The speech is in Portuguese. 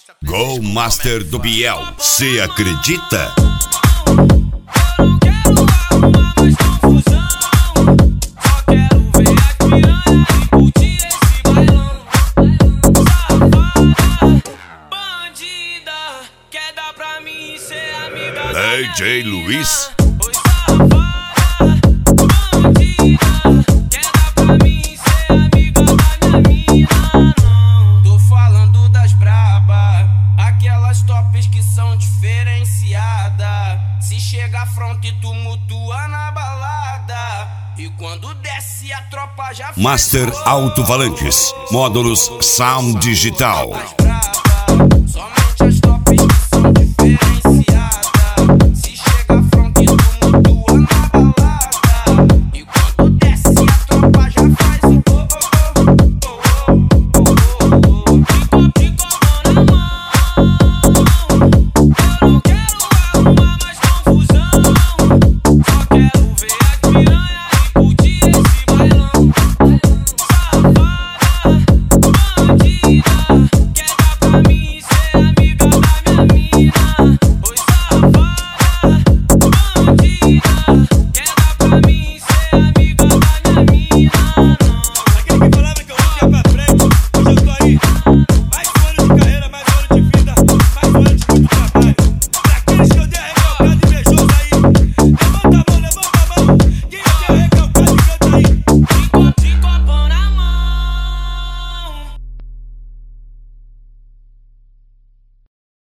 Go Master do Biel, cê acredita? DJ Luiz. Tô falando das braba, aquelas tops que são diferenciadas. Se chega à fronte, tumultua na balada. E quando desce a tropa já Master Alto-Falantes, módulos Sound Digital.